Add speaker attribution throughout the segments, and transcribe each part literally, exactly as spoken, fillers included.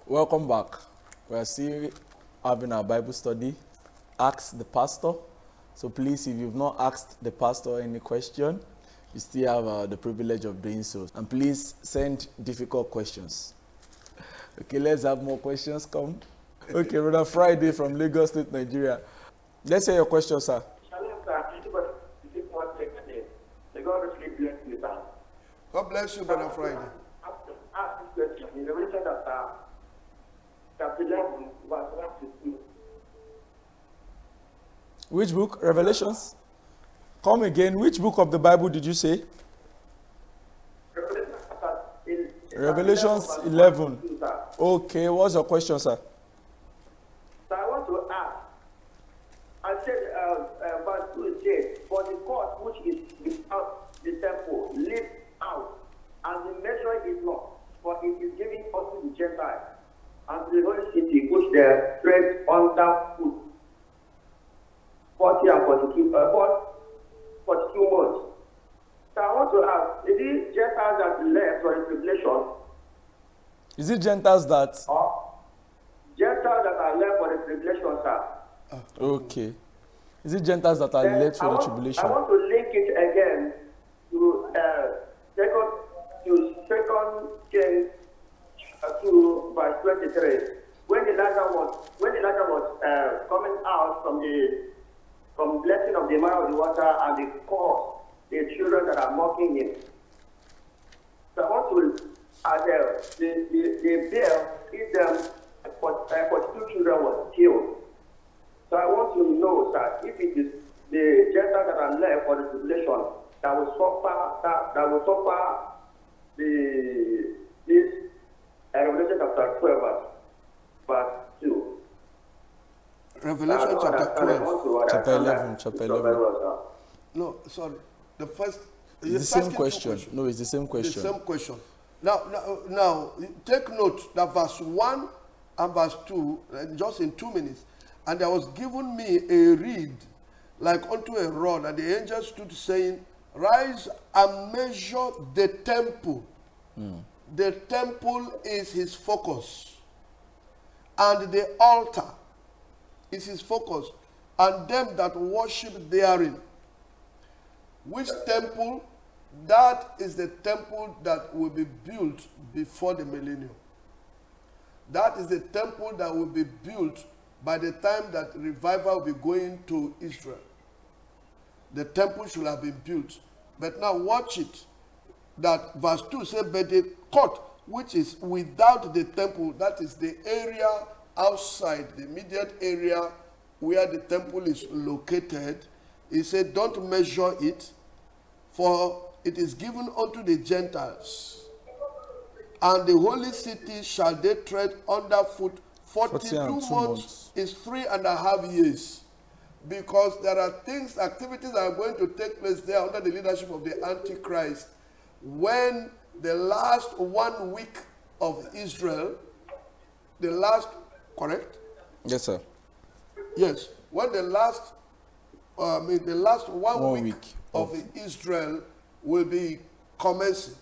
Speaker 1: Welcome back. We are still having our Bible study. Ask the pastor. So please, if you've not asked the pastor any question, you still have uh, the privilege of doing so. And please send difficult questions. Okay, let's have more questions come. Okay, Brother Friday from Lagos State, Nigeria. Let's hear your question, sir.
Speaker 2: God bless you, Brother Friday.
Speaker 1: Which book? Revelations? Come again. Which book of the Bible did you say? Revelations eleven. Okay, what's your question, sir?
Speaker 3: So I want to ask. I said, uh, uh, verse two says, for the court which is without the temple lives out, and the measure is not, for it is given unto the Gentiles, and to the holy city which they tread under foot. Forty and forty-two, uh, forty-two months. So I want to ask, is it Gentiles that left for the tribulation?
Speaker 1: Is it Gentiles that?
Speaker 3: Or Gentiles that are left for the tribulation, sir?
Speaker 1: Okay. Is it Gentiles that are
Speaker 3: Then
Speaker 1: left for
Speaker 3: I
Speaker 1: the
Speaker 3: want,
Speaker 1: tribulation?
Speaker 3: I want to link it again to uh, second to second Kings uh, to verse twenty-three. When Elijah was when Elijah was uh, coming out from the from blessing of the man of the water and the cause the children that are mocking him. So I want to as uh, the the the bear if them for uh, forty-two children was killed. So I want to know that if it is the Gentiles that are left for the tribulation that will suffer that, that will suffer the this uh, Revelation chapter twelve verse, verse two.
Speaker 2: Revelation chapter twelve.
Speaker 1: Chapter eleven, chapter eleven.
Speaker 2: No, sorry. The first.
Speaker 1: It's the same question. No, it's the same question.
Speaker 2: The same question. Now, now, now, take note that verse one and verse two, just in two minutes, and there was given me a reed like unto a rod, and the angel stood saying, rise and measure the temple. Mm. The temple is his focus, and the altar is his focus, and them that worship therein. Which temple? That is the temple that will be built before the millennium. That is the temple that will be built by the time that revival will be going to Israel. The temple should have been built. But now watch it. That verse two says, but the court which is without the temple, that is the area outside, the immediate area where the temple is located, he said, don't measure it, for it is given unto the Gentiles. And the holy city shall they tread under foot. forty-two months, months is three and a half years. Because there are things, activities that are going to take place there under the leadership of the Antichrist. When the last one week of Israel, the last, correct?
Speaker 1: Yes, sir.
Speaker 2: Yes. When the last, uh, I mean, the last one,
Speaker 1: one
Speaker 2: week,
Speaker 1: week
Speaker 2: of, of Israel will be commencing.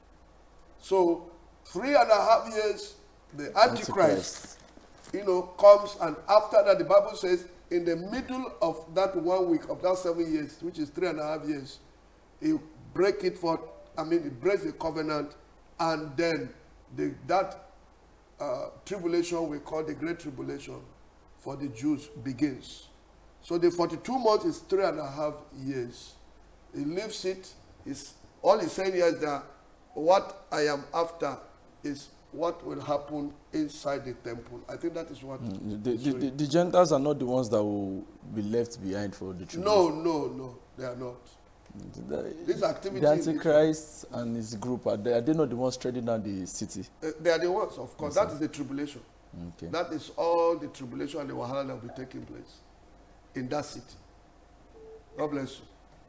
Speaker 2: So, three and a half years, the Antichrist, Antichrist, you know, comes, and after that, the Bible says, in the middle of that one week, of that seven years, which is three and a half years, he break it for, I mean, he breaks the covenant, and then the, that uh, tribulation we call the Great Tribulation for the Jews begins. So the forty-two months is three and a half years. He leaves it. He's, all he's saying here is that what I am after is what will happen inside the temple. I think that is what...
Speaker 1: Mm, the, the, the, the Gentiles are not the ones that will be left behind for the tribulation.
Speaker 2: No, no, no, they are not.
Speaker 1: The,
Speaker 2: This activity...
Speaker 1: The Antichrist and his group, are they, are they not the ones treading down the city?
Speaker 2: Uh, they are the ones, of course.
Speaker 1: Yes,
Speaker 2: that is the tribulation.
Speaker 1: Okay.
Speaker 2: That is all the tribulation and the wahala that will be taking place in that city. God bless you.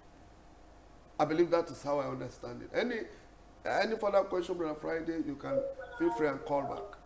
Speaker 2: I believe that is how I understand it. Any any further question, Brother Friday, you can feel free and call back.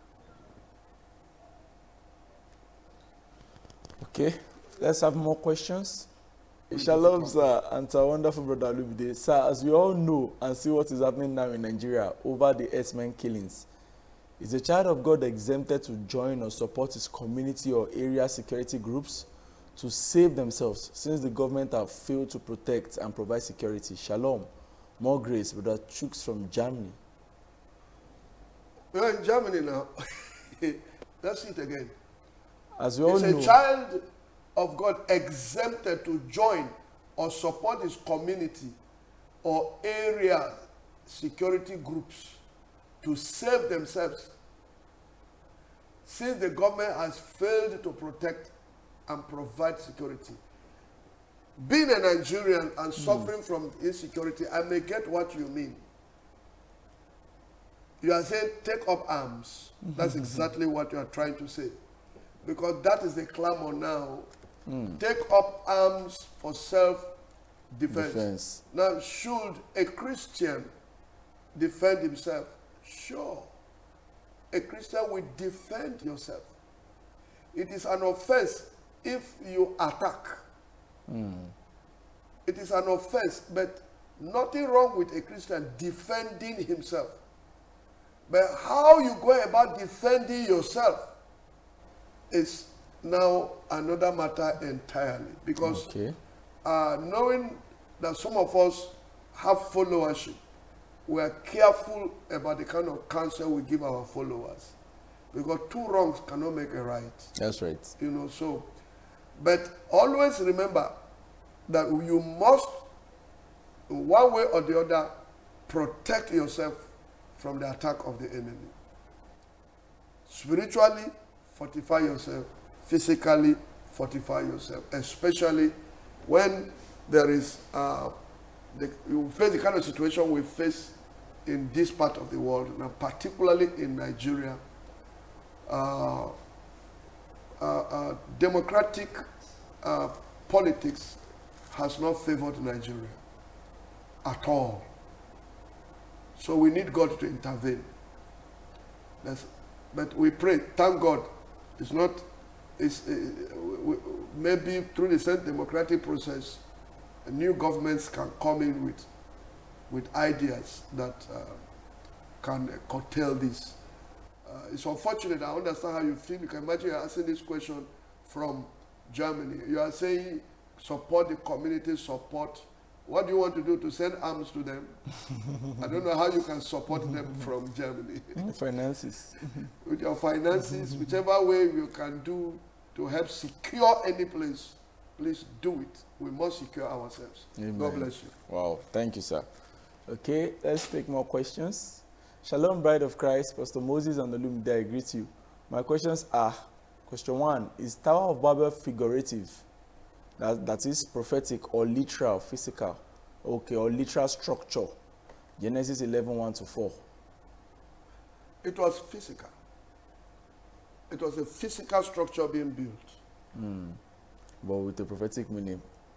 Speaker 1: Okay, let's have more questions. Shalom, sir, and to our wonderful brother Olumide. Sir, as we all know and see what is happening now in Nigeria over the herdsmen killings, Is a child of God exempted to join or support his community or area security groups to save themselves since the government have failed to protect and provide security? Shalom. More grace, Brother Chooks from Germany.
Speaker 2: We're in Germany now. That's it again.
Speaker 1: As we all
Speaker 2: Is
Speaker 1: know,
Speaker 2: a child of God exempted to join or support his community or area security groups to save themselves since the government has failed to protect and provide security? Being a Nigerian and suffering mm. from insecurity, I may get what you mean. You are saying take up arms. That's exactly what you are trying to say. Because that is the clamor now. Mm. Take up arms for self-defense. Defense. Now, should a Christian defend himself? Sure. A Christian will defend yourself. It is an offense if you attack. Mm. It is an offense, but nothing wrong with a Christian defending himself. But how you go about defending yourself is now another matter entirely. Because
Speaker 1: okay.
Speaker 2: uh, knowing that some of us have followership, we are careful about the kind of counsel we give our followers. Because two wrongs cannot make a right.
Speaker 1: That's right.
Speaker 2: You know, so, but always remember that you must, one way or the other, protect yourself from the attack of the enemy. Spiritually, fortify yourself. Physically, fortify yourself. Especially when there is, uh, the, you face the kind of situation we face in this part of the world, and particularly in Nigeria. Uh, uh, uh, democratic uh, politics has not favored Nigeria at all. So we need God to intervene. That's, but we pray, thank God, it's not, it's, uh, we, maybe through the same democratic process, new governments can come in with, with ideas that uh, can uh, curtail this. Uh, it's unfortunate, I understand how you feel. You can imagine you're asking this question from Germany. You are saying support the community, support. What do you want to do, to send arms to them? I don't know how you can support them from Germany.
Speaker 1: Finances.
Speaker 2: With your finances, whichever way you can do to help secure any place, please do it. We must secure ourselves. Amen. God bless you.
Speaker 1: Wow, thank you, sir. Okay, let's take more questions. Shalom, Bride of Christ, Pastor Moses and Olumide, I greet you. My questions are, question one, is Tower of Babel figurative? That, that is prophetic or literal, physical, okay, or literal structure? Genesis eleven, one to four.
Speaker 2: It was physical. It was a physical structure being built.
Speaker 1: Mm. But with a prophetic meaning.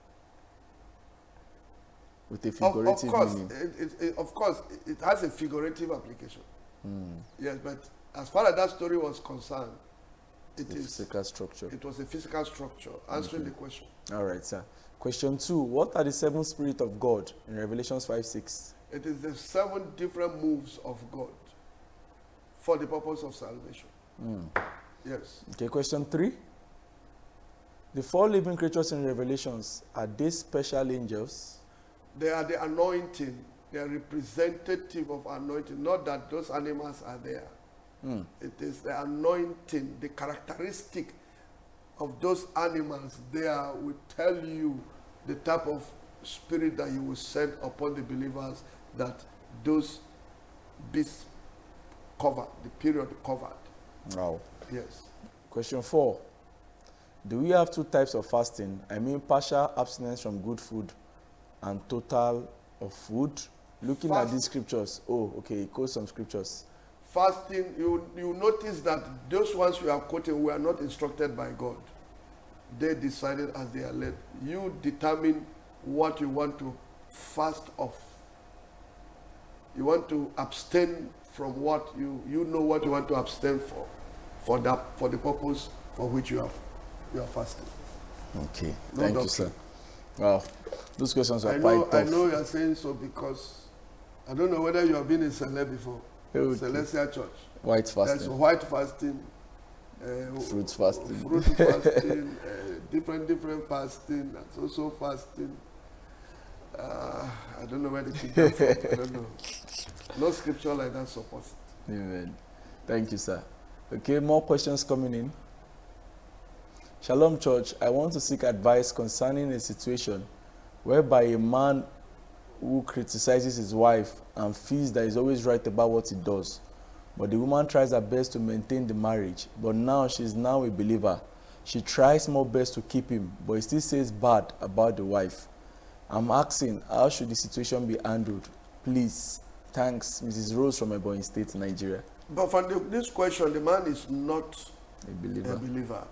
Speaker 1: With a figurative
Speaker 2: of, of course,
Speaker 1: meaning.
Speaker 2: It, it, it, of course, it has a figurative application.
Speaker 1: Mm.
Speaker 2: Yes, but as far as that story was concerned, it
Speaker 1: the
Speaker 2: is
Speaker 1: physical structure.
Speaker 2: It was a physical structure, answering
Speaker 1: okay.
Speaker 2: the question.
Speaker 1: All right, sir. Question two, what are the seven spirits of God in Revelations five, six?
Speaker 2: It is the seven different moves of God for the purpose of salvation.
Speaker 1: Mm.
Speaker 2: Yes.
Speaker 1: Okay, question three. The four living creatures in Revelations, are they special angels?
Speaker 2: They are the anointing. They are representative of anointing. Not that those animals are there. Mm. It is the anointing, the characteristic of those animals there will tell you the type of spirit that you will send upon the believers that those beasts covered, the period covered.
Speaker 1: Wow.
Speaker 2: Yes.
Speaker 1: Question four. Do we have two types of fasting? I mean partial abstinence from good food and total of food. Looking Fast. at these scriptures. Oh, okay, quote some scriptures.
Speaker 2: Fasting, you, you notice that those ones you are quoting were not instructed by God. They decided as they are led. You determine what you want to fast off. You want to abstain from what you, you know what you want to abstain for, for that, for the purpose for which you are, you are fasting.
Speaker 1: Okay,
Speaker 2: no
Speaker 1: thank
Speaker 2: doctrine.
Speaker 1: you, sir. Wow, those questions are
Speaker 2: I
Speaker 1: quite
Speaker 2: know,
Speaker 1: tough.
Speaker 2: I know you are saying so because I don't know whether you have been a celeb before.
Speaker 1: Okay.
Speaker 2: Celestial Church.
Speaker 1: White
Speaker 2: There's
Speaker 1: fasting.
Speaker 2: white fasting, uh,
Speaker 1: Fruit fasting.
Speaker 2: fruit fasting, uh, different different fasting, and social fasting. Uh, I don't know where they pick that from. I don't know. No scripture like that supports it.
Speaker 1: Amen. Thank you, sir. Okay, more questions coming in. Shalom Church, I want to seek advice concerning a situation whereby a man who criticizes his wife and feels that he's always right about what he does. But the woman tries her best to maintain the marriage. But now she's now a believer. She tries more best to keep him, but he still says bad about the wife. I'm asking, how should the situation be handled? Please. Thanks, Missus Rose from Ebonyi State, Nigeria.
Speaker 2: But from the, this question, the man is not
Speaker 1: A believer.
Speaker 2: a believer.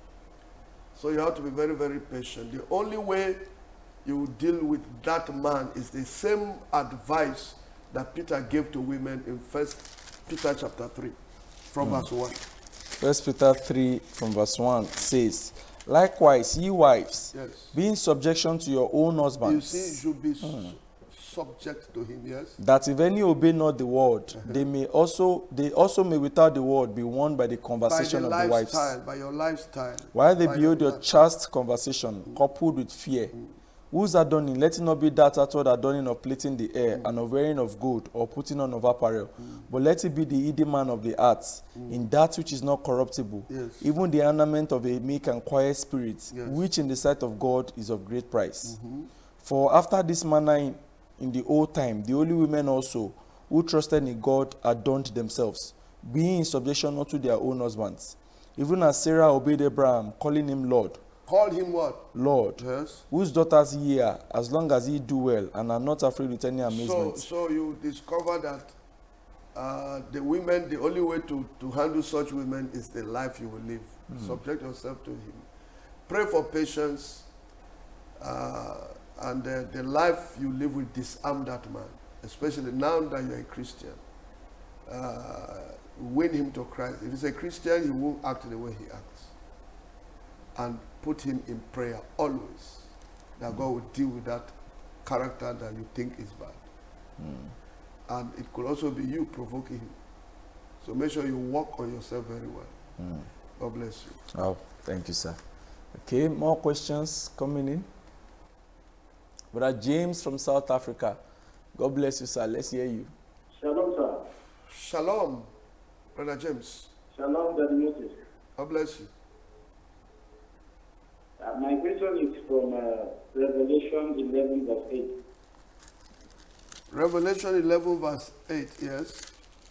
Speaker 2: So you have to be very, very patient. The only way you deal with that man is the same advice that Peter gave to women in First Peter chapter three, from verse one.
Speaker 1: First Peter three from verse one says, likewise, ye wives,
Speaker 2: Yes.
Speaker 1: be in subjection to your own
Speaker 2: You
Speaker 1: husbands,
Speaker 2: see, you should be s- subject to him, yes?
Speaker 1: that if any obey not the word, they may also they also may without the word be won by the
Speaker 2: By
Speaker 1: conversation
Speaker 2: the
Speaker 1: of the wives.
Speaker 2: lifestyle, by your lifestyle.
Speaker 1: While they
Speaker 2: by
Speaker 1: behold your
Speaker 2: life-
Speaker 1: chaste conversation coupled with fear, whose adorning, let it not be that outward adorning of plaiting the hair and of wearing of gold or putting on of apparel, but let it be the hidden man of the heart, in that which is not corruptible,
Speaker 2: Yes.
Speaker 1: even the ornament of a meek and quiet spirit,
Speaker 2: Yes.
Speaker 1: which in the sight of God is of great price. For after this manner in, in the old time, the holy women also, who trusted in God, adorned themselves, being in subjection unto their own husbands, even as Sarah obeyed Abraham, calling him Lord.
Speaker 2: Call him what?
Speaker 1: Lord,
Speaker 2: Yes.
Speaker 1: whose daughters ye are, as long as ye do well, and are not afraid with any
Speaker 2: So,
Speaker 1: amazement.
Speaker 2: so you discover that uh, the women, the only way to, to handle such women is the life you will live. Subject yourself to him. Pray for patience, uh, and uh, the life you live will disarm that man, especially now that you're a Christian. Uh, win him to Christ. If he's a Christian, he won't act the way he acts. And put him in prayer always, that God will deal with that character that you think is bad. And it could also be you provoking him. So make sure you work on yourself very well. God bless you.
Speaker 1: Oh, thank you, sir. Okay, more questions coming in. Brother James from South Africa. God bless you, sir. Let's hear you.
Speaker 3: Shalom, sir.
Speaker 2: Shalom, Brother James.
Speaker 3: Shalom, Brother Moses.
Speaker 2: God bless you.
Speaker 3: Uh, my question is from uh, Revelation eleven, verse eight.
Speaker 2: Revelation eleven, verse eight, yes.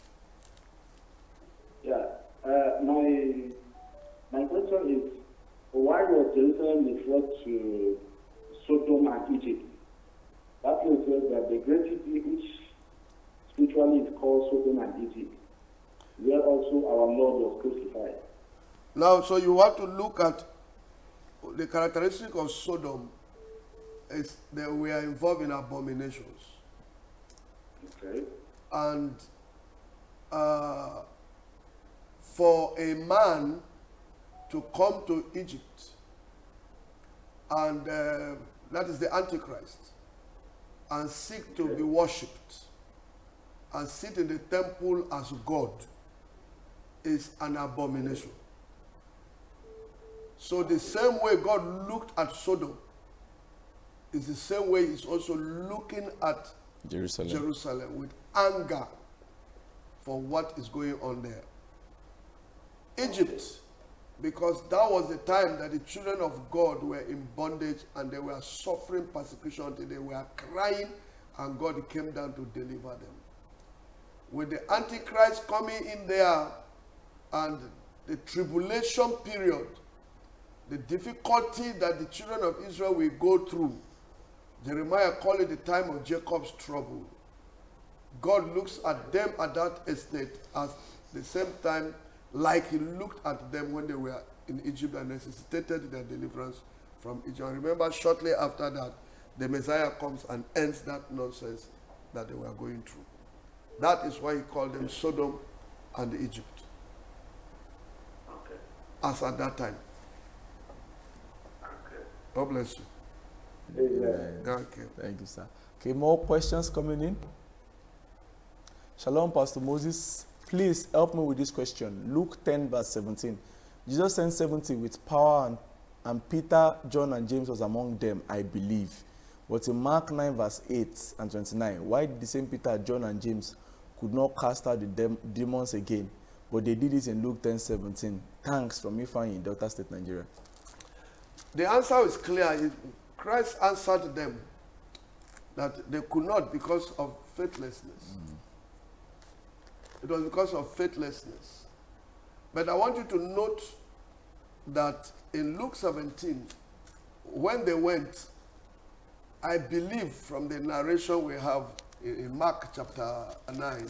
Speaker 3: Yeah. Uh, my my question is, why was Jerusalem referred to Sodom and Egypt? That place says that the great city, which spiritually is called Sodom and Egypt, where also our Lord was crucified.
Speaker 2: Now, so you have to look at the characteristic of Sodom is that we are involved in abominations.
Speaker 3: Okay.
Speaker 2: And uh, for a man to come to Egypt, and uh, that is the Antichrist, and seek to be worshipped, and sit in the temple as God, is an abomination. So the same way God looked at Sodom is the same way he's also looking at
Speaker 1: Jerusalem.
Speaker 2: Jerusalem with anger for what is going on there. Egypt, because that was the time that the children of God were in bondage and they were suffering persecution until they were crying and God came down to deliver them. With the Antichrist coming in there and the tribulation period, the difficulty that the children of Israel will go through, Jeremiah called it the time of Jacob's trouble. God looks at them at that estate at the same time like he looked at them when they were in Egypt and necessitated their deliverance from Egypt. And remember, shortly after that, the Messiah comes and ends that nonsense that they were going through. That is why he called them Sodom and Egypt.
Speaker 3: Okay.
Speaker 2: As at that time.
Speaker 3: Okay.
Speaker 2: God bless you.
Speaker 3: Amen.
Speaker 2: Thank you.
Speaker 1: Thank you, sir. Okay, more questions coming in. Shalom, Pastor Moses. Please help me with this question. Luke ten, verse seventeen. Jesus sent seventy with power, and, and Peter, John, and James was among them, I believe. But in Mark nine, verse eight and twenty-nine, why did the same Peter, John, and James could not cast out the dem- demons again, but they did it in Luke ten, seventeen? Thanks, from Ifeanyi in Delta State, Nigeria.
Speaker 2: The answer is clear. Christ answered them that they could not because of faithlessness. Mm. It was because of faithlessness. But I want you to note that in Luke seventeen, when they went, I believe from the narration we have in Mark chapter nine,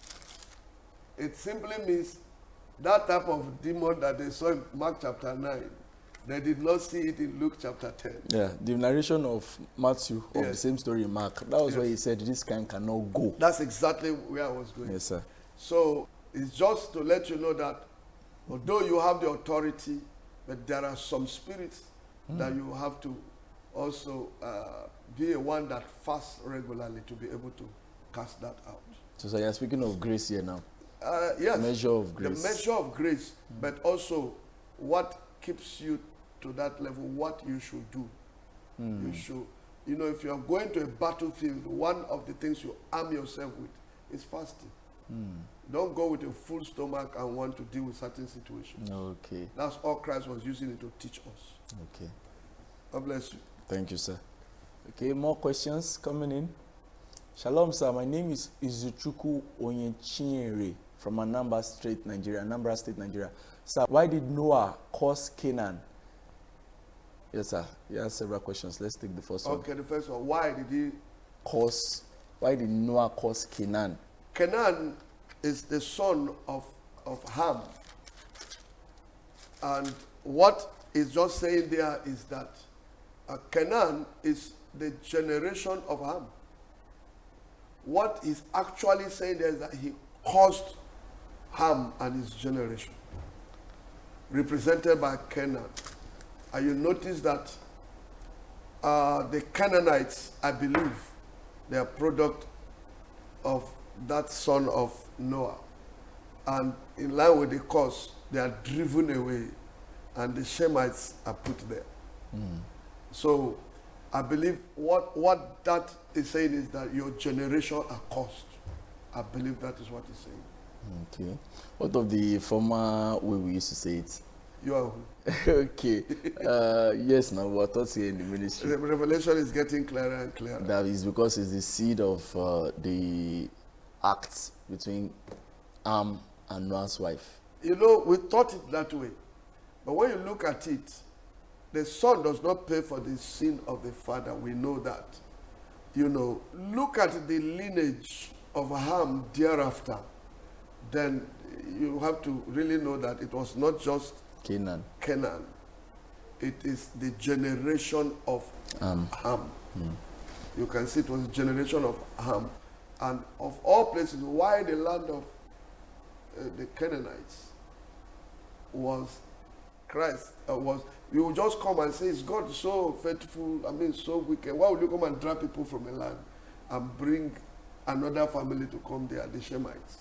Speaker 2: it simply means that type of demon that they saw in Mark chapter nine, they did not see it in Luke chapter ten.
Speaker 1: Yeah, the narration of Matthew of
Speaker 2: Yes.
Speaker 1: the same story in Mark, that was
Speaker 2: Yes.
Speaker 1: where he said this kind cannot go.
Speaker 2: That's exactly where I was going.
Speaker 1: Yes, sir.
Speaker 2: So it's just to let you know that although you have the authority, but there are some spirits mm. that you have to also uh, be a one that fasts regularly to be able to cast that out.
Speaker 1: So, so you're speaking of grace here now.
Speaker 2: Uh, yes.
Speaker 1: Measure of grace.
Speaker 2: The measure of grace, mm. but also what keeps you to that level, what you should do. Mm. You should, you know, if you are going to a battlefield, one of the things you arm yourself with is fasting. Mm. Don't go with a full stomach and want to deal with certain situations.
Speaker 1: Okay.
Speaker 2: That's all Christ was using it to teach us.
Speaker 1: Okay.
Speaker 2: God bless you.
Speaker 1: Thank you, sir. Okay, more questions coming in. Shalom, sir. My name is Izuchuku Onyechinyere from Anambra State, Nigeria. Anambra State, Nigeria. Sir, why did Noah curse Canaan? Yes, sir. He has several questions. Let's take the first
Speaker 2: okay,
Speaker 1: one.
Speaker 2: Okay, the first one. Why did he
Speaker 1: curse? Why did Noah curse Canaan?
Speaker 2: Canaan is the son of, of Ham. And what is just saying there is that uh, Canaan is the generation of Ham. What is actually saying there is that he caused Ham and his generation, represented by Canaan. And you notice that uh, the Canaanites, I believe, they are product of that son of Noah. And in line with the curse, they are driven away and the Shemites are put there. Mm. So I believe what, what that is saying is that your generation are cursed. I believe that is what it's saying.
Speaker 1: Okay. What of the former way we used to say it?
Speaker 2: You are
Speaker 1: okay. Uh, yes, now we're taught here in the ministry.
Speaker 2: The revelation is getting clearer and clearer.
Speaker 1: That is because it's the seed of uh, the act between Ham and Noah's wife.
Speaker 2: You know, we thought it that way. But when you look at it, the son does not pay for the sin of the father. We know that. You know, look at the lineage of Ham thereafter. Then you have to really know that it was not just
Speaker 1: Canaan.
Speaker 2: Canaan. It is the generation of
Speaker 1: um.
Speaker 2: Ham.
Speaker 1: Mm.
Speaker 2: You can see it was a generation of Ham. And of all places, why the land of uh, the Canaanites was Christ, uh, was, you will just come and say, is God so faithful, I mean, so wicked? Why would you come and drag people from a land and bring another family to come there, the Shemites?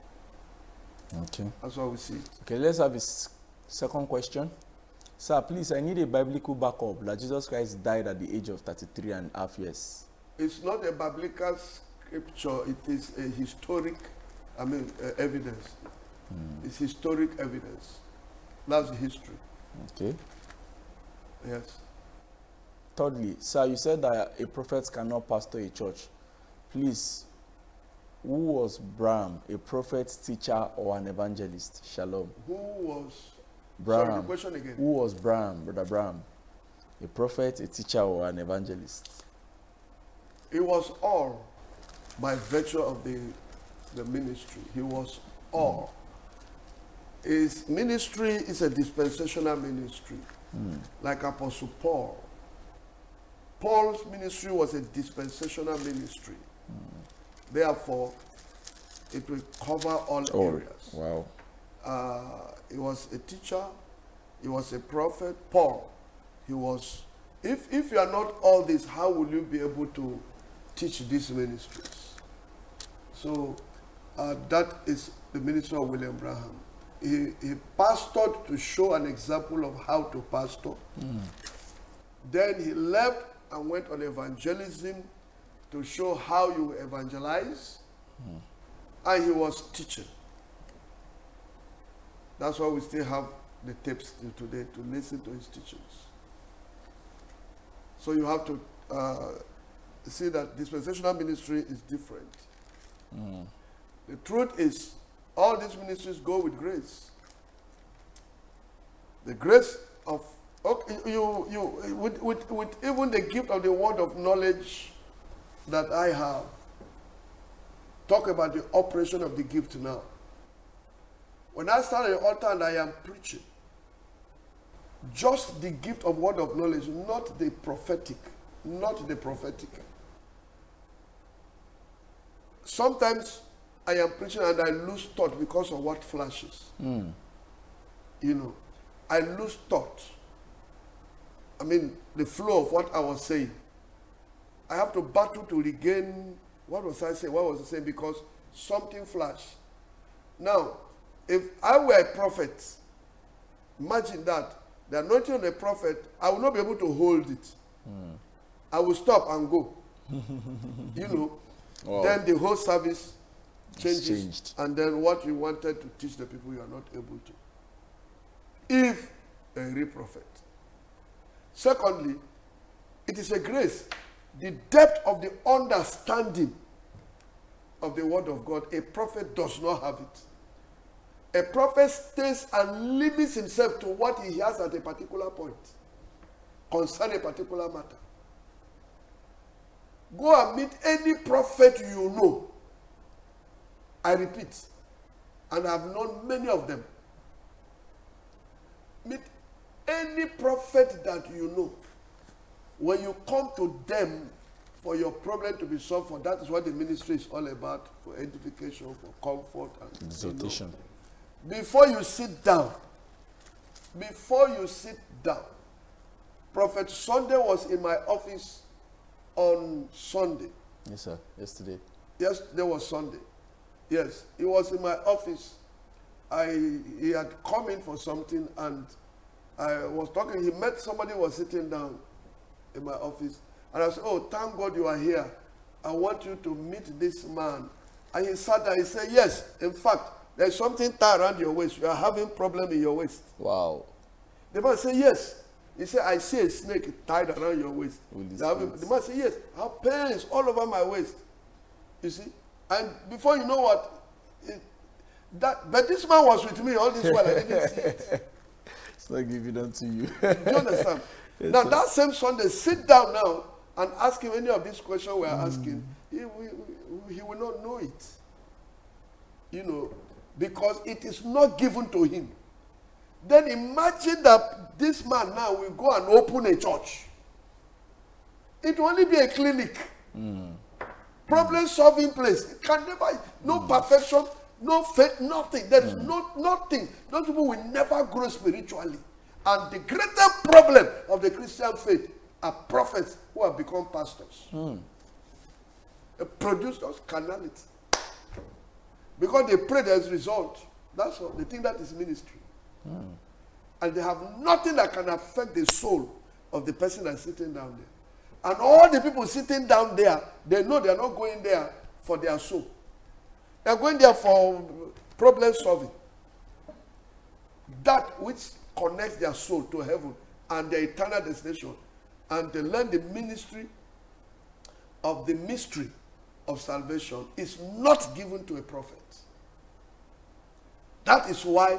Speaker 1: Okay.
Speaker 2: That's how we see it.
Speaker 1: Okay, let's have a s- second question. Sir, please, I need a biblical backup that Jesus Christ died at the age of thirty-three and a half years.
Speaker 2: It's not a biblical scripture, it is a historic, I mean, uh, evidence. Mm. It's historic evidence. That's the history.
Speaker 1: Okay.
Speaker 2: Yes.
Speaker 1: Thirdly, sir, you said that a prophet cannot pastor a church. Please, who was Bram, a prophet, teacher, or an evangelist? Shalom.
Speaker 2: Who was
Speaker 1: Bram?
Speaker 2: Sorry, the question again.
Speaker 1: Who was Bram, Brother Bram? A prophet, a teacher, or an evangelist?
Speaker 2: It was all by virtue of the, the ministry. He was all. Mm. His ministry is a dispensational ministry, mm. like Apostle Paul. Paul's ministry was a dispensational ministry. Mm. Therefore, it will cover all
Speaker 1: oh,
Speaker 2: areas.
Speaker 1: Wow.
Speaker 2: Uh, he was a teacher. He was a prophet. Paul, he was. If, if you are not all this, how will you be able to teach these ministries? So, Uh, that is the ministry of William Branham. He, he pastored to show an example of how to pastor. Mm. Then he left and went on evangelism to show how you evangelize. Mm. And he was teaching. That's why we still have the tapes till today to listen to his teachings. So you have to uh, see that dispensational ministry is different. Mm. The truth is, all these ministries go with grace. The grace of, okay, you, you, with, with, with even the gift of the word of knowledge that I have, talk about the operation of the gift now. When I stand at the altar and I am preaching, just the gift of word of knowledge, not the prophetic, not the prophetic. Sometimes I am preaching and I lose thought because of what flashes. Mm. You know, I lose thought. I mean, the flow of what I was saying. I have to battle to regain, what was I saying? What was I saying? Because something flashed. Now, if I were a prophet, imagine that, the anointing of a prophet, I will not be able to hold it. Mm. I will stop and go. You know, wow. Then the whole service changes, changed. And then what you wanted to teach the people, you are not able to. If a real prophet. Secondly, it is a grace. The depth of the understanding of the word of God, a prophet does not have it. A prophet stays and limits himself to what he has at a particular point concerning a particular matter. Go and meet any prophet you know. I repeat, and I've known many of them. Meet any prophet that you know. When you come to them for your problem to be solved, for that is what the ministry is all about, for edification, for comfort, and exhortation. You know. Before you sit down, before you sit down, Prophet Sunday was in my office on Sunday.
Speaker 1: Yes, sir. Yesterday.
Speaker 2: Yes, there was Sunday. Yes, he was in my office. I he had come in for something, and I was talking. He met somebody who was sitting down in my office, and I said, "Oh, thank God you are here. I want you to meet this man." And he sat there. He said, "Yes, in fact, there's something tied around your waist. You are having problem in your waist."
Speaker 1: Wow.
Speaker 2: The man said, "Yes." He said, "I see a snake tied around your waist." The man said, "Yes, I have pains all over my waist." You see? And before you know what, it, that, but this man was with me all this while. I didn't see it.
Speaker 1: It's not giving unto you.
Speaker 2: Do you understand? Yes, now, sir. That same Sunday, sit down now and ask him any of these questions we are mm. asking. He, we, we, he will not know it. You know, because it is not given to him. Then imagine that this man now will go and open a church. It will only be a clinic. Mm. Problem solving place. It can never, no mm. perfection, no faith, nothing. There is mm. no nothing. Those people will never grow spiritually. And the greatest problem of the Christian faith are prophets who have become pastors. Mm. They produce those carnality. Because they pray there's result. That's all. They think that is ministry. Mm. And they have nothing that can affect the soul of the person that's sitting down there. And all the people sitting down there, they know they're not going there for their soul. They're going there for problem solving. That which connects their soul to heaven and their eternal destination. And they learn the ministry of the mystery of salvation is not given to a prophet. That is why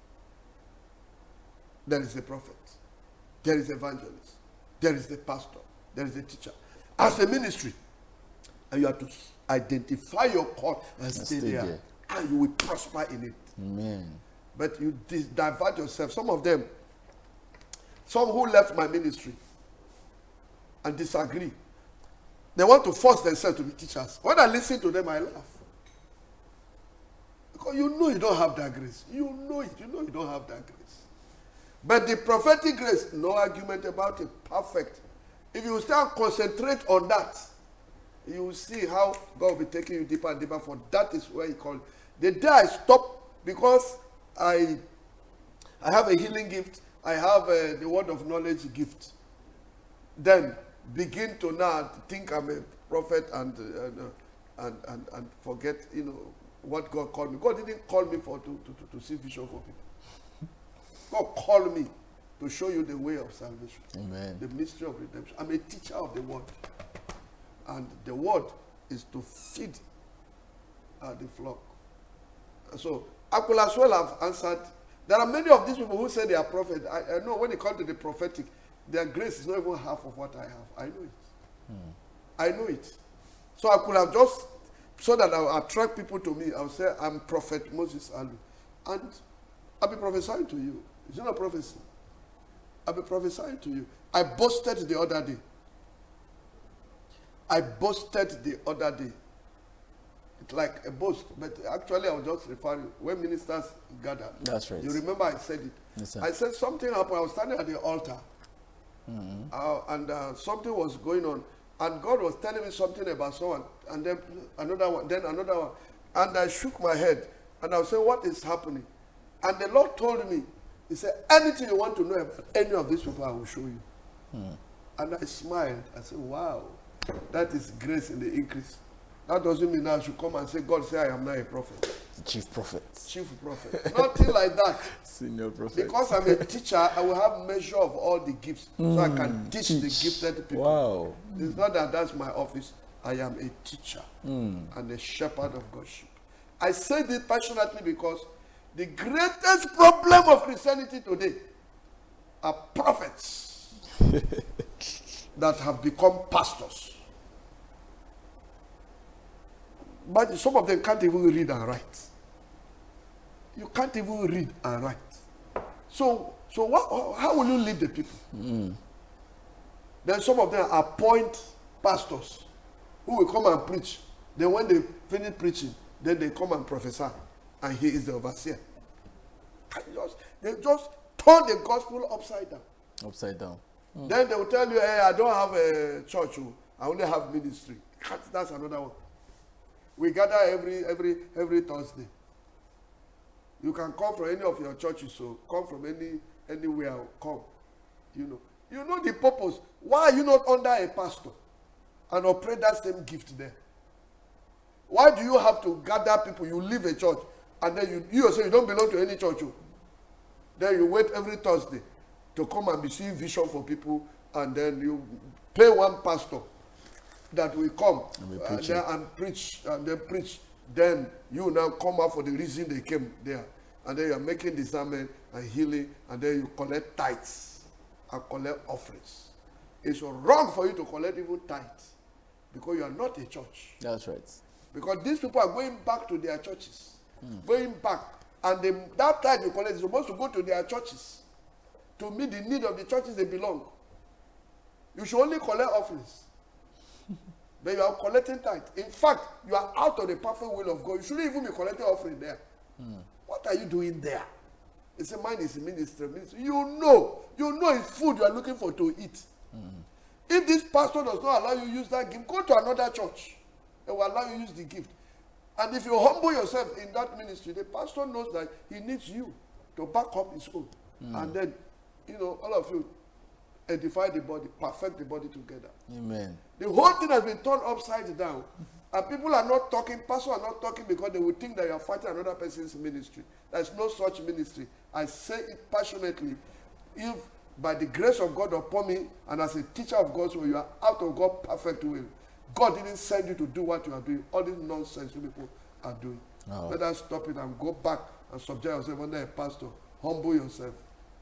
Speaker 2: there is a prophet, there is evangelist, there is the pastor, there is a teacher. As a ministry, and you have to identify your call and stay, stay there, there, and you will prosper in it.
Speaker 1: Amen.
Speaker 2: But you divert yourself. Some of them, some who left my ministry and disagree, they want to force themselves to be teachers. When I listen to them, I laugh. Because you know you don't have that grace. You know it. You know you don't have that grace. But the prophetic grace, no argument about it. Perfect. If you still concentrate on that, you will see how God will be taking you deeper and deeper. For that is where He called. The day I stop, because I, I have a healing gift, I have uh, the word of knowledge gift. Then begin to now think I'm a prophet and uh, and, uh, and and and forget, you know, what God called me. God didn't call me for to to, to, to see vision for people. God called me to show you the way of salvation.
Speaker 1: Amen.
Speaker 2: The mystery of redemption. I'm a teacher of the word. And the word is to feed uh, the flock. So I could as well have answered. There are many of these people who say they are prophets. I, I know when it comes to the prophetic, their grace is not even half of what I have. I know it. Hmm. I know it. So I could have just, so that I will attract people to me, I will say, I'm Prophet Moses Alu. And I'll be prophesying to you. It's not a prophecy. I'll be prophesying to you. I boasted the other day. I boasted the other day. It's like a boast, but actually I was just referring, when ministers gather.
Speaker 1: That's right.
Speaker 2: You remember I said it.
Speaker 1: Yes, sir.
Speaker 2: I said something happened. I was standing at the altar.
Speaker 1: Mm-hmm.
Speaker 2: Uh, and uh, something was going on, and God was telling me something about someone, and then another one, then another one, and I shook my head, and I was saying, what is happening? And the Lord told me, He said, anything you want to know about any of these people, I will show you. Hmm. And I smiled. I said, wow, that is grace in the increase. That doesn't mean I should come and say, God say I am not a prophet.
Speaker 1: Chief prophet.
Speaker 2: Chief prophet. Nothing like that.
Speaker 1: Senior prophet.
Speaker 2: Because I'm a teacher, I will have measure of all the gifts.
Speaker 1: Mm,
Speaker 2: so I can teach,
Speaker 1: teach
Speaker 2: the gifted people.
Speaker 1: Wow.
Speaker 2: It's not that that's my office. I am a teacher
Speaker 1: mm.
Speaker 2: and a shepherd of God's sheep. I say this passionately because the greatest problem of Christianity today are prophets that have become pastors. But some of them can't even read and write. You can't even read and write. So, so what, how will you lead the people? Mm. Then some of them appoint pastors who will come and preach. Then when they finish preaching, then they come and prophesy. And he is the overseer. Just, they just turn the gospel upside down.
Speaker 1: Upside down. Mm.
Speaker 2: Then they will tell you, hey, I don't have a church. I only have ministry. That's another one. We gather every every every Thursday. You can come from any of your churches, so come from any anywhere, come. You know. You know the purpose. Why are you not under a pastor and operate that same gift there? Why do you have to gather people? You leave a church and then you, you yourself, you don't belong to any church. Then you wait every Thursday to come and be seeing vision for people, and then you pay one pastor that will come and, uh, there and preach and then preach. Then you now come out for the reason they came there, and then you are making discernment and healing, and then you collect tithes and collect offerings. It's wrong for you to collect even tithes because you are not a church.
Speaker 1: That's right. Because
Speaker 2: these people are going back to their churches, mm. going back, and they, that tithe you collect is supposed to go to their churches to meet the need of the churches they belong. You should only collect offerings. But you are collecting tithe. In fact, you are out of the perfect will of God. You shouldn't even be collecting offering there. Mm. What are you doing there? It's a mine is a ministry, ministry. You know, you know it's food you are looking for to eat. Mm. If this pastor does not allow you to use that gift, go to another church. They will allow you to use the gift. And if you humble yourself in that ministry, the pastor knows that he needs you to back up his own. Mm. And then, you know, all of you edify the body, perfect the body together.
Speaker 1: Amen.
Speaker 2: The whole thing has been turned upside down. And people are not talking, pastors are not talking because they would think that you are fighting another person's ministry. There's no such ministry. I say it passionately. If by the grace of God upon me, and as a teacher of God's will, you are out of God's perfect will, God didn't send you to do what you are doing. All this nonsense you people are doing. Oh. Let us stop it and go back and subject yourself under a pastor. Humble yourself.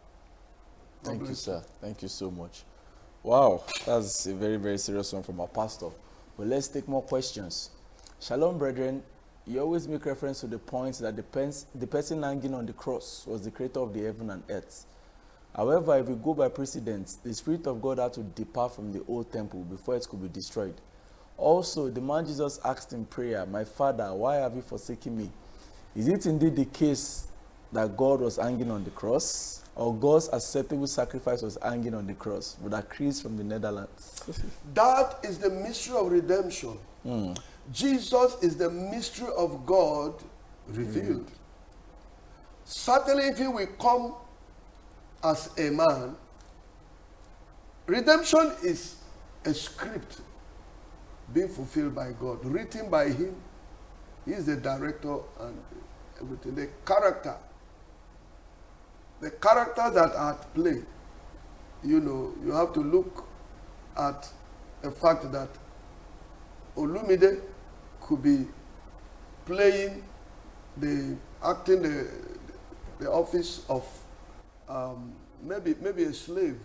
Speaker 2: God
Speaker 1: Thank you,
Speaker 2: bless.
Speaker 1: sir. Thank you so much. Wow, that's a very, very serious one from our pastor. But let's take more questions. Shalom, brethren. You always make reference to the point that the, pens, the person hanging on the cross was the creator of the heaven and earth. However, if we go by precedence, the Spirit of God had to depart from the old temple before it could be destroyed. Also, the man Jesus asked in prayer, "My Father, why have you forsaken me?" Is it indeed the case that God was hanging on the cross, or God's acceptable sacrifice was hanging on the cross? Brother Chris from the Netherlands.
Speaker 2: That is the mystery of redemption.
Speaker 1: Mm.
Speaker 2: Jesus is the mystery of God revealed. Mm. Certainly, if he will come as a man, redemption is a script being fulfilled by God, written by him. He is the director and everything. The character, the characters that are at play, you know, you have to look at the fact that Olumide could be playing the, acting the, the office of um, maybe, maybe a slave.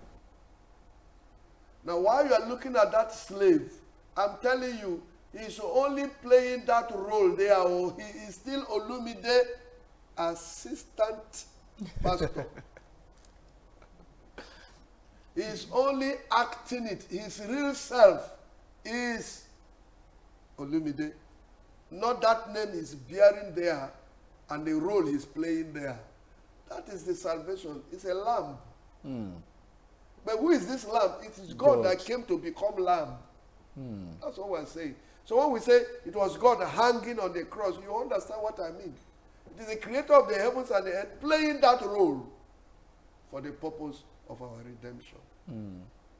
Speaker 2: Now, while you are looking at that slave, I'm telling you, he's only playing that role there. Or he is still Olumide, assistant pastor. He's only acting it. His real self is Olumide. Not that name he's bearing there and the role he's playing there. That is the salvation. It's a lamb.
Speaker 1: Mm.
Speaker 2: But who is this lamb? It is God,
Speaker 1: God.
Speaker 2: that came to become lamb.
Speaker 1: Mm.
Speaker 2: That's what we're saying. So when we say it was God hanging on the cross, you understand what I mean. It is the creator of the heavens and the earth playing that role for the purpose of our redemption.
Speaker 1: Mm.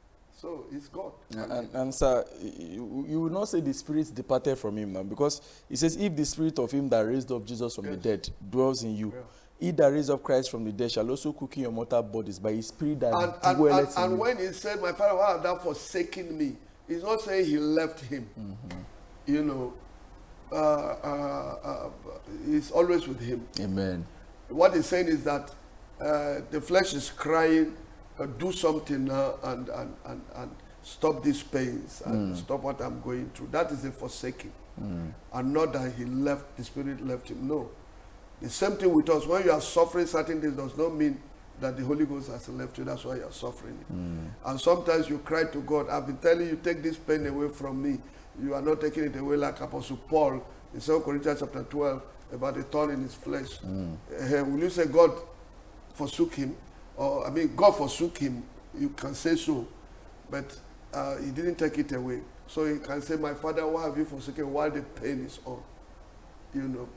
Speaker 2: So it's God.
Speaker 1: And, and, and sir, you, you will not say the spirit departed from him, man, because it says, if the spirit of him that raised up Jesus from yes. the dead dwells in you, yeah. he that raised up Christ from the dead shall also quicken your mortal bodies by his spirit that
Speaker 2: and, and,
Speaker 1: dwelleth
Speaker 2: and,
Speaker 1: in
Speaker 2: and
Speaker 1: you.
Speaker 2: when he said, my Father, why have thou forsaken me? He's not saying he left him.
Speaker 1: Mm-hmm.
Speaker 2: You know, uh, uh, uh, he's always with him.
Speaker 1: Amen.
Speaker 2: What he's saying is that uh, the flesh is crying, uh, do something now and, and, and, and stop these pains and mm. stop what I'm going through. That is a forsaking. Mm. And not that he left, the spirit left him. No. The same thing with us. When you are suffering certain things does not mean that the Holy Ghost has left you. That's why you are suffering it. Mm. And sometimes you cry to God, I've been telling you, take this pain away from me. You are not taking it away, like Apostle Paul in Second Corinthians chapter twelve about the thorn in his flesh. Mm. Uh, will you say God forsook him? Or, I mean, God forsook him. You can say so. But uh, he didn't take it away. So he can say, my Father, why have you forsaken while the pain is on? You know.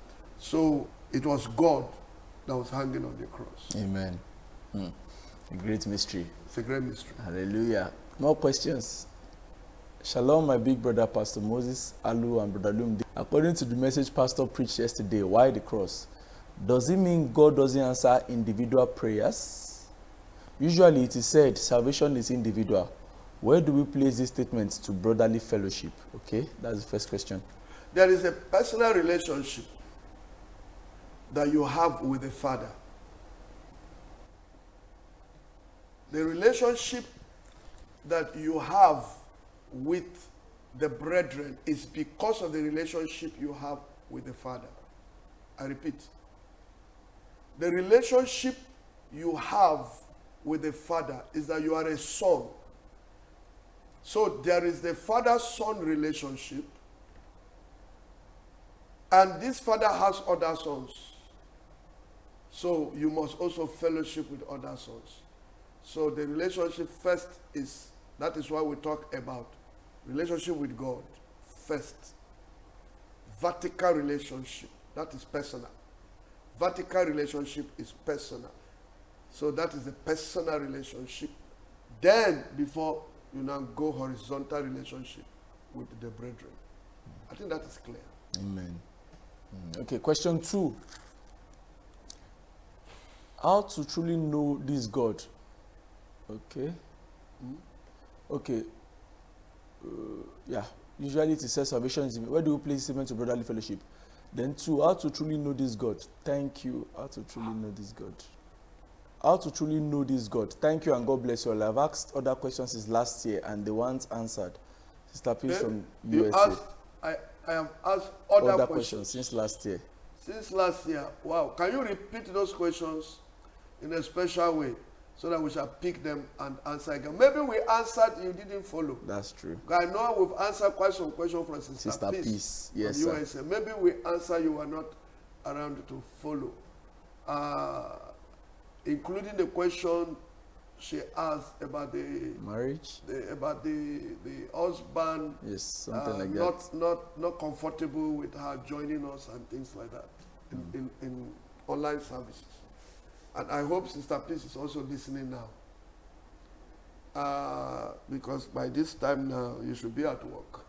Speaker 2: So it was God that was hanging on the cross.
Speaker 1: Amen. Mm. A great mystery.
Speaker 2: It's a great mystery.
Speaker 1: Hallelujah. More questions? Shalom, my big brother, Pastor Moses, Alu, and Brother Lumde. According to the message Pastor preached yesterday, why the cross? Does it mean God doesn't answer individual prayers? Usually it is said salvation is individual. Where do we place this statement to brotherly fellowship? Okay, that's the first question.
Speaker 2: There is a personal relationship that you have with the Father. The relationship that you have with the brethren is because of the relationship you have with the Father. I repeat. The relationship you have with the Father is that you are a son. So there is the father-son relationship, and this father has other sons. So you must also fellowship with other sons. So the relationship first is, that is why we talk about relationship with God first. Vertical relationship, that is personal. Vertical relationship is personal. So that is a personal relationship. Then, before you now go horizontal relationship with the brethren. I think that is clear.
Speaker 1: Amen. Mm. Okay, question two. How to truly know this God? Okay. Mm. Okay. Uh, yeah. Usually it says salvation is, where do you place statement to brotherly fellowship? Then two, how to truly know this God? Thank you. How to truly know this God? How to truly know this God? Thank you and God bless you all. I've asked other questions since last year and the ones answered. Sister Peace
Speaker 2: then
Speaker 1: from
Speaker 2: you
Speaker 1: U S A.
Speaker 2: Asked, I, I have asked other,
Speaker 1: other
Speaker 2: questions.
Speaker 1: questions since last year.
Speaker 2: Since last year. Wow. Can you repeat those questions in a special way so that we shall pick them and answer again? Maybe we answered, you didn't follow.
Speaker 1: That's true.
Speaker 2: I know we've answered quite some questions from Sister,
Speaker 1: Sister
Speaker 2: Peace,
Speaker 1: Peace. Yes,
Speaker 2: from
Speaker 1: sir.
Speaker 2: U S A. Maybe we answer, you were not around to follow. Uh, including the question she asked about the
Speaker 1: Marriage?
Speaker 2: the, about the the husband
Speaker 1: Yes, something
Speaker 2: uh,
Speaker 1: like that.
Speaker 2: not not not comfortable with her joining us and things like that in,
Speaker 1: Mm.
Speaker 2: in, in online services. And I hope Sister Peace is also listening now. Uh, because by this time now you should be at work.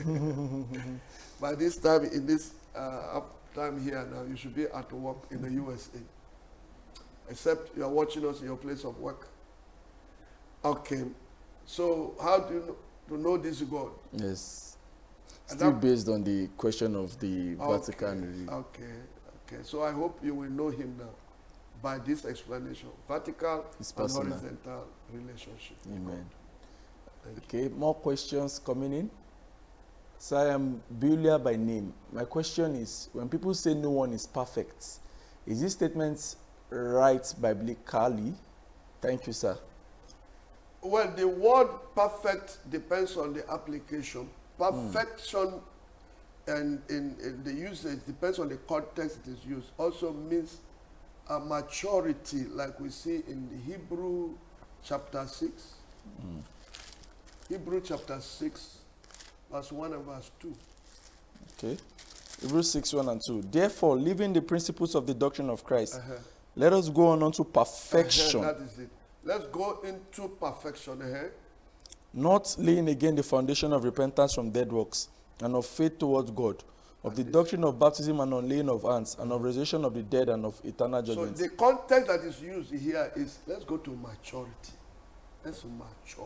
Speaker 2: By this time in this uh, up time here now you should be at work in the U S A. Except you are watching us in your place of work. Okay. So how do you know, to know this God?
Speaker 1: Yes.
Speaker 2: And
Speaker 1: Still
Speaker 2: that-
Speaker 1: based on the question of the
Speaker 2: Okay,
Speaker 1: Vatican.
Speaker 2: Okay, okay. So I hope you will know him now by this explanation. Vertical
Speaker 1: It's
Speaker 2: and
Speaker 1: personal.
Speaker 2: horizontal relationship. with
Speaker 1: Amen.
Speaker 2: God. Thank
Speaker 1: Okay, more questions coming in. So I am Bulia by name. My question is, when people say no one is perfect, is this statement right biblically? Thank you, sir.
Speaker 2: you. Well, the word perfect depends on the application. Perfection and in, in the usage depends on the context it is used. Also means a maturity, like we see in the Hebrew chapter six. Hebrew chapter six, verse one and verse two.
Speaker 1: Okay. Hebrews six, one and two. Therefore, leaving the principles of the doctrine of Christ,
Speaker 2: Uh-huh.
Speaker 1: let us go on unto perfection,
Speaker 2: Uh-huh, that is it. Let's go into perfection. Uh-huh.
Speaker 1: not laying again the foundation of repentance from dead works, and of faith towards God, of the doctrine of baptism and unlaying of hands, and of resurrection of the dead and of eternal
Speaker 2: So
Speaker 1: judgment.
Speaker 2: the context that is used here is let's go to maturity. Let's mature.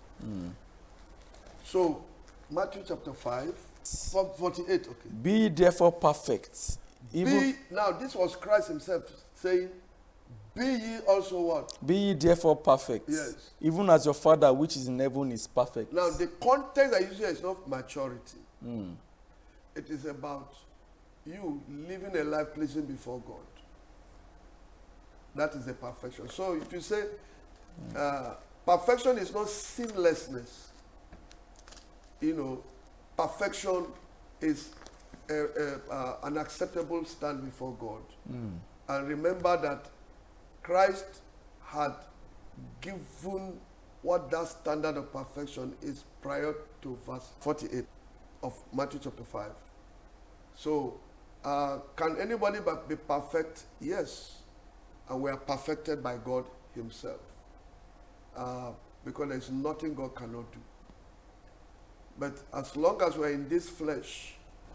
Speaker 2: So Matthew chapter five, from forty-eight. Okay.
Speaker 1: Be ye therefore perfect, even
Speaker 2: Be now this was Christ himself saying, "Be ye also what?"
Speaker 1: be ye therefore perfect,
Speaker 2: Yes.
Speaker 1: even as your Father which is in heaven is perfect.
Speaker 2: Now the context I use here is not maturity.
Speaker 1: Mm.
Speaker 2: It is about you living a life pleasing before God. That is the perfection. So if you say uh, perfection is not sinlessness, you know, perfection is a, a, uh, an acceptable stand before God. And remember that Christ had given what that standard of perfection is prior to verse forty-eight of Matthew chapter five. So, uh, can anybody but be perfect? Yes. And we are perfected by God himself. Uh, because there is nothing God cannot do. But as long as we are in this flesh,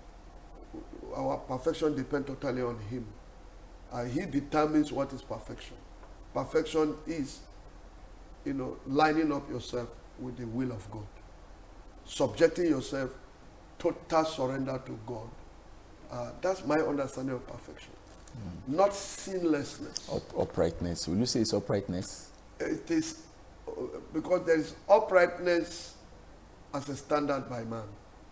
Speaker 2: our perfection depends totally on him. And he determines what is perfection. Perfection is, you know, lining up yourself with the will of God. Subjecting yourself, total surrender to God. Uh, that's my understanding of perfection. Not sinlessness.
Speaker 1: Up- uprightness. Will you say it's uprightness?
Speaker 2: It is uh, because there is uprightness as a standard by man.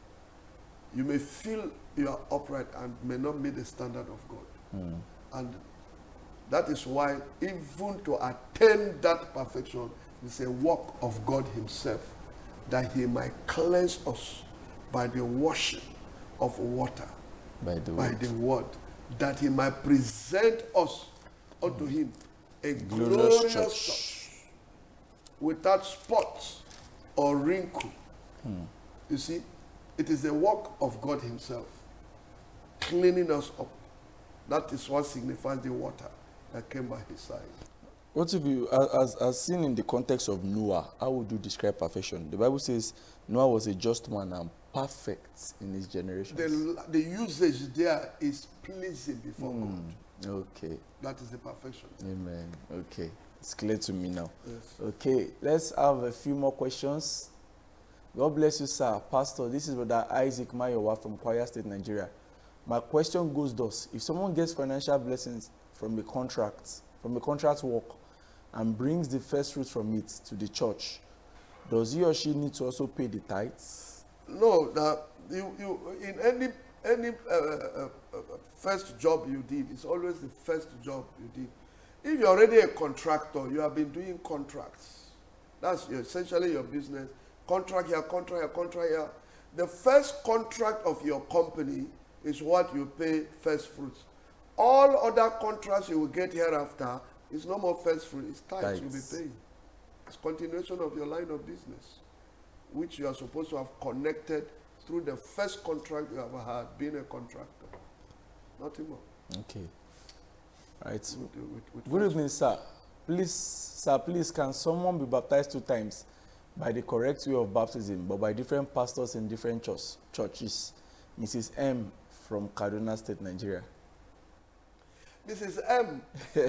Speaker 2: You may feel you are upright and may not meet the standard of God. And that is why even to attain that perfection is a work of God himself, that he might cleanse us by the washing of water,
Speaker 1: By the
Speaker 2: by
Speaker 1: way.
Speaker 2: the word, that he might present us unto him a
Speaker 1: Glorious
Speaker 2: glorious
Speaker 1: church.
Speaker 2: church, without spot or wrinkle. You see, it is the work of God himself, cleaning us up. That is what signifies the water that came by his side.
Speaker 1: What if you, as, as seen in the context of Noah, how would you describe perfection? The Bible says Noah was a just man and perfect in his generation.
Speaker 2: The, the usage there is pleasing before God.
Speaker 1: Okay,
Speaker 2: That is the perfection.
Speaker 1: amen. Okay, it's clear to me now.
Speaker 2: Yes.
Speaker 1: Okay, let's have a few more questions. God bless you, sir. Pastor, this is Brother Isaac Mayowa from Kwara State, Nigeria. My question goes thus. If someone gets financial blessings from a contract, from a contract work, and brings the first fruit from it to the church, does he or she need to also pay the tithes?
Speaker 2: No, that you, you in any any uh, uh, uh, first job you did, it's always the first job you did. If you're already a contractor, you have been doing contracts. That's your, essentially your business. Contract here, contract here, contract here. The first contract of your company is what you pay first fruits. All other contracts you will get hereafter is no more first fruit. It's tithes you'll be
Speaker 1: Tithes.
Speaker 2: paying. It's continuation of your line of business, which you are supposed to have connected through the first contract you ever had, being a contractor. Nothing more.
Speaker 1: Okay. Right.
Speaker 2: With, with, with
Speaker 1: Good evening, sir. Please, sir, please, can someone be baptized two times by the correct way of baptism, but by different pastors in different church, churches? Missus M from Kaduna State, Nigeria.
Speaker 2: Missus M.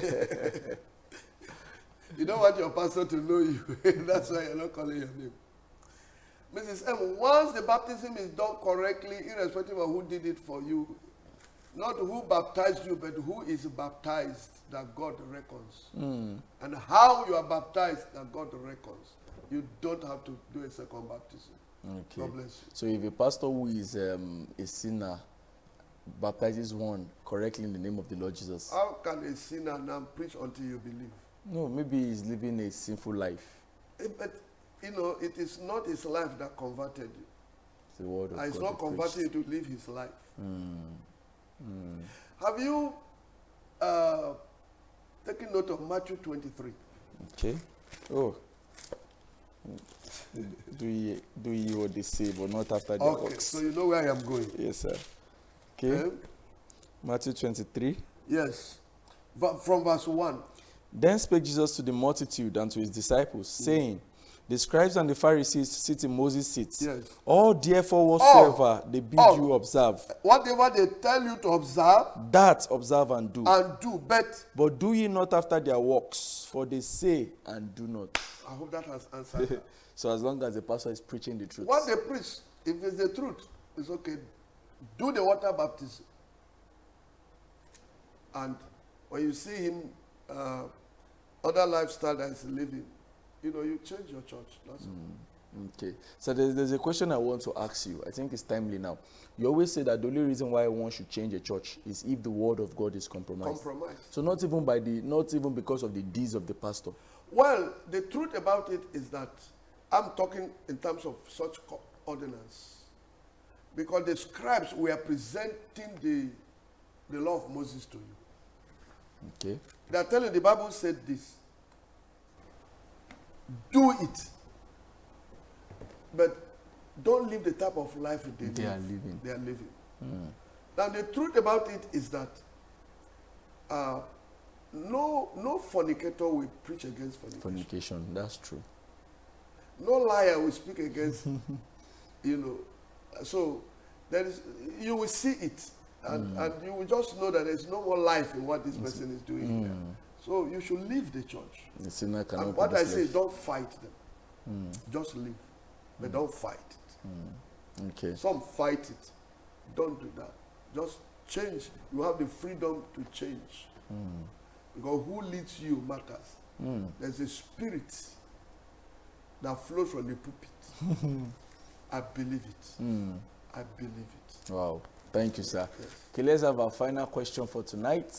Speaker 2: You don't want your pastor to know you. That's why you're not calling your name. Missus M, once the baptism is done correctly, irrespective of who did it for you, not who baptized you, but who is baptized, that God reckons. Mm. And how you are baptized, that God reckons. You don't have to do a second baptism.
Speaker 1: Okay.
Speaker 2: God bless you.
Speaker 1: So if a pastor who is um, a sinner baptizes one correctly in the name of the Lord Jesus,
Speaker 2: how can a sinner now preach until you believe?
Speaker 1: No, maybe he's living a sinful life.
Speaker 2: It, but, you know, it is not his life that converted you.
Speaker 1: It's the word of
Speaker 2: and it's
Speaker 1: God
Speaker 2: not converting you to live his life.
Speaker 1: Mm. Mm.
Speaker 2: Have you uh, taken note of Matthew twenty-three?
Speaker 1: Okay. Oh. do ye do ye what they say, but not after their
Speaker 2: okay,
Speaker 1: works.
Speaker 2: so you know where I am going.
Speaker 1: Yes, sir. Okay. Um, Matthew twenty-three.
Speaker 2: Yes. V- from verse one.
Speaker 1: Then spake Jesus to the multitude and to his disciples, mm. saying, the scribes and the Pharisees sit in Moses' seat.
Speaker 2: Yes.
Speaker 1: All therefore whatsoever all, they bid all, you observe.
Speaker 2: Whatever they tell you to observe.
Speaker 1: That observe and do.
Speaker 2: And do. But.
Speaker 1: But do ye not after their works, for they say and do not.
Speaker 2: I hope that has answered that.
Speaker 1: So as long as the pastor is preaching the truth.
Speaker 2: What they preach, if it's the truth, it's okay. Do the water baptism. And when you see him, uh, other lifestyle that he's living, you know, you change your church. That's
Speaker 1: mm. Okay. So there's, there's a question I want to ask you. I think it's timely now. You always say that the only reason why one should change a church is if the word of God is compromised.
Speaker 2: Compromised.
Speaker 1: So not even by the, not even because of the deeds of the pastor.
Speaker 2: Well, the truth about it is that I'm talking in terms of such ordinance, because the scribes were presenting the the law of Moses to you.
Speaker 1: Okay.
Speaker 2: They are telling the Bible said this. Do it. But don't live the type of life they,
Speaker 1: they
Speaker 2: live.
Speaker 1: are living.
Speaker 2: They are living.
Speaker 1: Mm.
Speaker 2: Now the truth about it is that uh, no no fornicator will preach against fornication.
Speaker 1: Fornication, that's true.
Speaker 2: No liar will speak against, you know. So there is, you will see it, and, mm. and you will just know that there's no more life in what this person is doing mm. here. So you should leave the church.
Speaker 1: The sinner cannot.
Speaker 2: And what I say is don't fight them. Mm. Just leave. But mm. don't fight it.
Speaker 1: Mm. Okay.
Speaker 2: Some fight it. Don't do that. Just change. You have the freedom to change. Mm. Because who leads you matters. Mm. There's a spirit that flows from the pulpit. I believe it. Mm. I believe it.
Speaker 1: Wow. Thank you, sir.
Speaker 2: Yes.
Speaker 1: Okay, let's have our final question for tonight.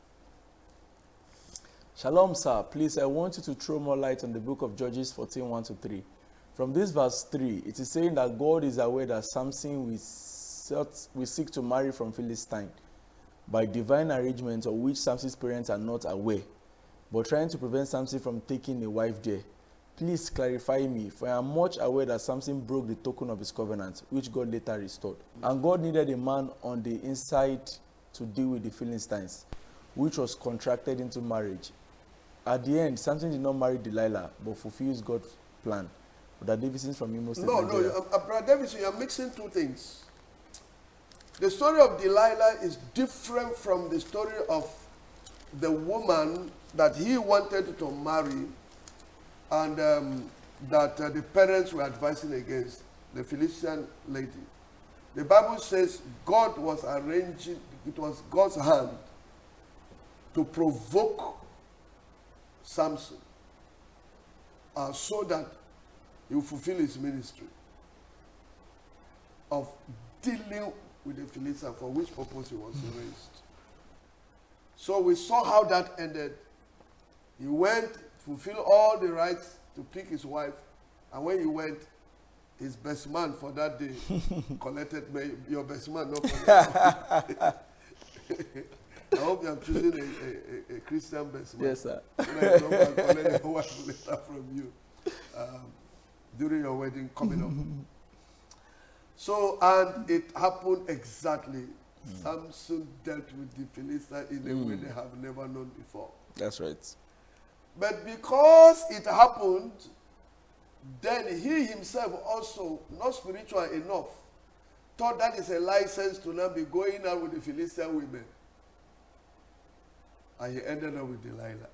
Speaker 1: Shalom, sir. Please, I want you to throw more light on the book of Judges fourteen, one to three. From this verse three, it is saying that God is aware that Samson will, set, will seek to marry from Philistine by divine arrangement of which Samson's parents are not aware, but trying to prevent Samson from taking a wife there. Please clarify me, for I am much aware that Samson broke the token of his covenant, which God later restored. And God needed a man on the inside to deal with the Philistines, which was contracted into marriage. At the end, Samson did not marry Delilah, but fulfills God's plan. Brother Davidson from Imo State,
Speaker 2: No,
Speaker 1: Nigeria.
Speaker 2: no, uh, Brother Davidson, you're mixing two things. The story of Delilah is different from the story of the woman that he wanted to marry and um, that uh, the parents were advising against, the Philistine lady. The Bible says God was arranging, it was God's hand to provoke Samson uh, so that he will fulfill his ministry of dealing with the Philistines, for which purpose he was raised. So we saw how that ended. He went, fulfilled all the rights to pick his wife, and when he went, his best man for that day collected me, your best man, not for that. I hope you are choosing a, a, a Christian best man.
Speaker 1: Yes, sir.
Speaker 2: So that you don't collect your wife later from you. during your wedding coming up. So, and it happened exactly. Mm. Samson dealt with the Philistines in a mm. way they have never known before.
Speaker 1: That's right.
Speaker 2: But because it happened, then he himself also, not spiritual enough, thought that is a license to now be going out with the Philistine women. And he ended up with Delilah.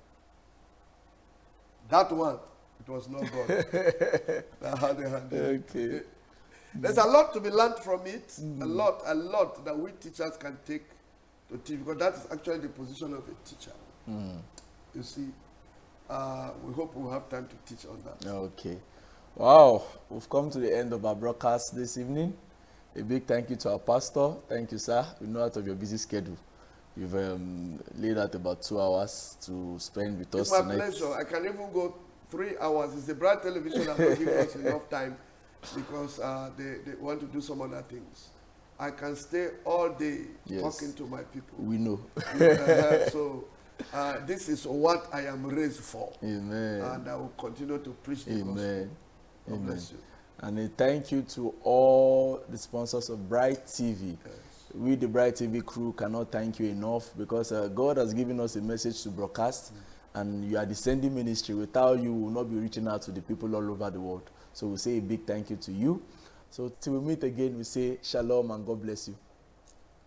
Speaker 2: That one, it was not God. That how they handled it.
Speaker 1: Okay.
Speaker 2: There's a lot to be learned from it.
Speaker 1: Mm.
Speaker 2: A lot, a lot that we teachers can take to teach, because that is actually the position of a teacher.
Speaker 1: Mm.
Speaker 2: You see, uh, we hope we'll have time to teach on that.
Speaker 1: Okay. Wow, we've come to the end of our broadcast this evening. A big thank you to our pastor. Thank you, sir. We know out of your busy schedule, you've um, laid out about two hours to spend with
Speaker 2: it's
Speaker 1: us
Speaker 2: tonight.
Speaker 1: tonight.
Speaker 2: It's my pleasure. I can even go three hours. It's the Bright Television that will give us enough time because uh, they, they want to do some other things. I can stay all day yes. talking to my people.
Speaker 1: We know.
Speaker 2: uh, so uh, this is what I am raised for.
Speaker 1: Amen.
Speaker 2: And I will continue to preach the
Speaker 1: Amen.
Speaker 2: gospel. God
Speaker 1: Amen.
Speaker 2: bless you.
Speaker 1: And a thank you to all the sponsors of Bright T V. Yes. We, the Bright T V crew, cannot thank you enough because uh, God has given us a message to broadcast, mm. and you are the sending ministry. Without you, we will not be reaching out to the people all over the world. So we say a big thank you to you. So till we meet again, we say shalom and God bless you.